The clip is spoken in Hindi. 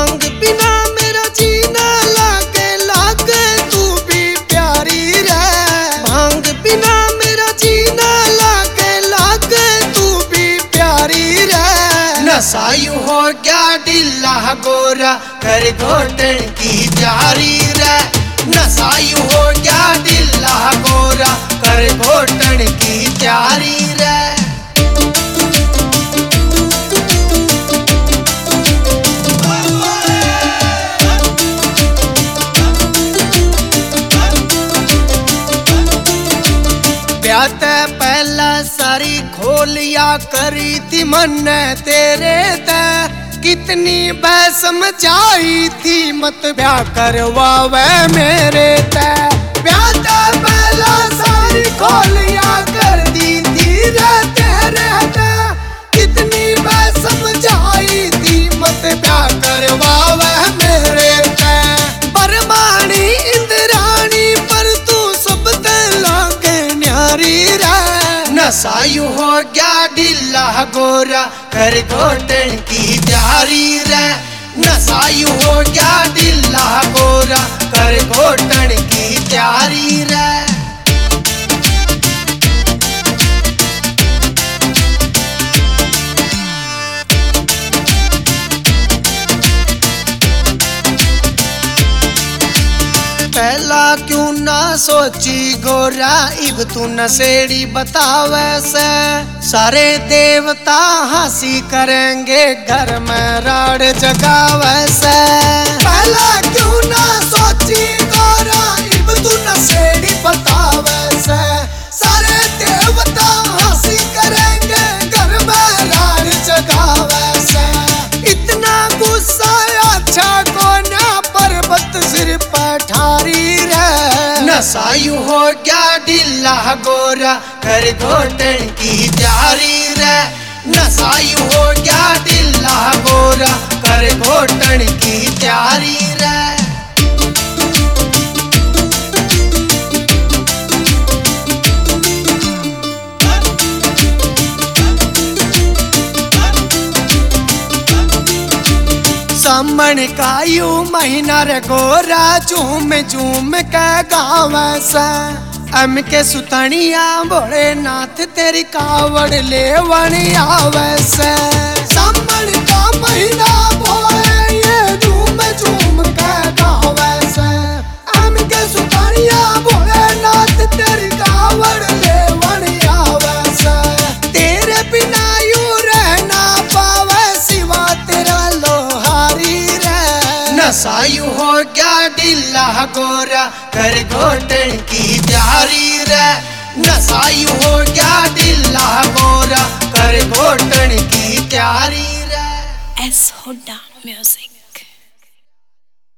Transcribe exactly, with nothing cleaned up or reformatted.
भांग बिना मेरा जीना लागे लागे तू भी प्यारी रे। भांग बिना मेरा जीना लागे लागे तू भी प्यारी रे। नशा यूं हो गया ढीला गोरा कर घोटन की जारी रे। नशा यूं हो गया ढीला गोरा कर घोटन की तैयारी रे। ब्याह ते पहला सारी खोलिया करी थी मन तेरे ते। कितनी बहस समझाई थी मत ब्याह करवावे मेरे ते। ब्याह ते पहला सारी खोलिया कर दी थी रे तेरे ते। कितनी बहस समझाई थी मत ब्याह करवावे मेरे ते। परमाणी इंद्राणी पर तू सब ते लागे न्यारी रे। नशा यूं हो गया ढीला गोरा कर घोटन की तैयारी रे। नशा यूं हो गया ढीला गोरा कर घोटन की तैयारी रे। पहला क्यों ना सोची गोरा इब तू नशेड़ी बतावे से। सारे देवता हंसी करेंगे घर में राड जगावे से। पहला क्यों ना सोची गोरा इब तू नशेड़ी बतावे से। सारे देवता हंसी करेंगे घर में राड जगावे से। इतना गुस्सा अच्छा को ना पर्वत सिर पर ठारी रे। नशा यूं हो गया ढीला गोरा कर घोटन की तैयारी रे। नशा यूं हो गया ढीला गोरा कर घोटन की तैयारी रे। सामन का यू महीना रे गोरा झूम झूम के गावे से। अम के सुतनिया भोलेनाथ तेरी कावड़ लेवन आवे से। सामन का महीना भोले ये झूम झूम के गावे से। अम के सुतनिया भोलेनाथ तेरी कावड़ लेवन आवे से। तेरे बिना यू रहना पावे सिवा तेरा लोहारी रे। नशा यूं हो गया ढीला गोरा कर घोटन की तैयारी रे। नशा यूं हो गया ढीला गोरा कर घोटन की तैयारी रे। S Hooda music.